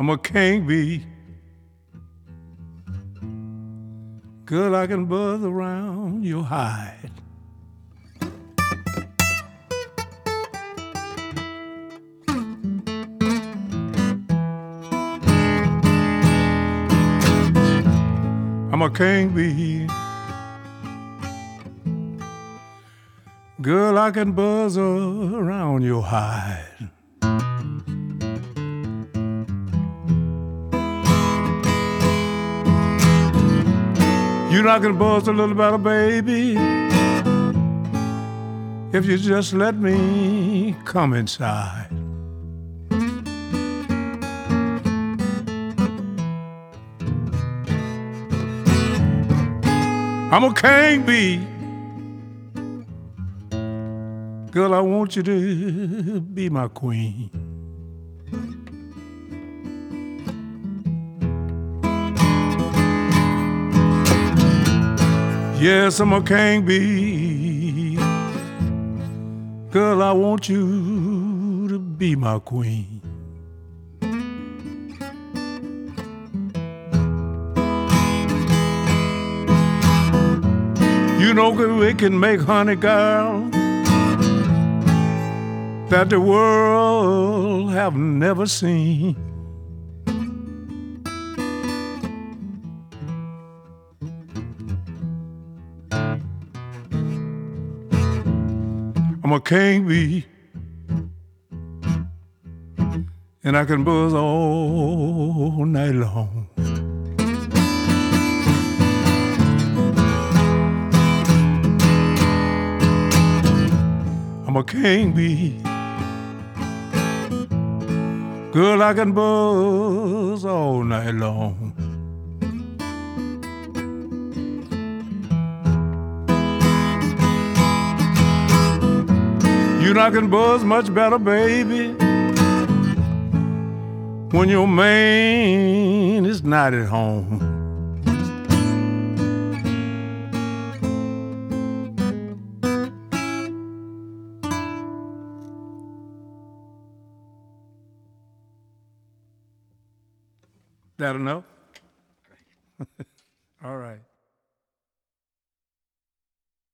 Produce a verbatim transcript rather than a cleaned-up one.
I'm a king bee. Girl, I can buzz around your hide. I'm a king bee. Girl, I can buzz around your hide. You know I can buzz a little better, baby, if you just let me come inside. I'm a king bee. Girl, I want you to be my queen. Yes, I'm a king bee. Girl, I want you to be my queen. You know we can make honey, girl, that the world have never seen. I'm a king bee, and I can buzz all night long. I'm a king bee. Girl, I can buzz all night long. You know I can buzz much better, baby, when your man is not at home. That enough? All right.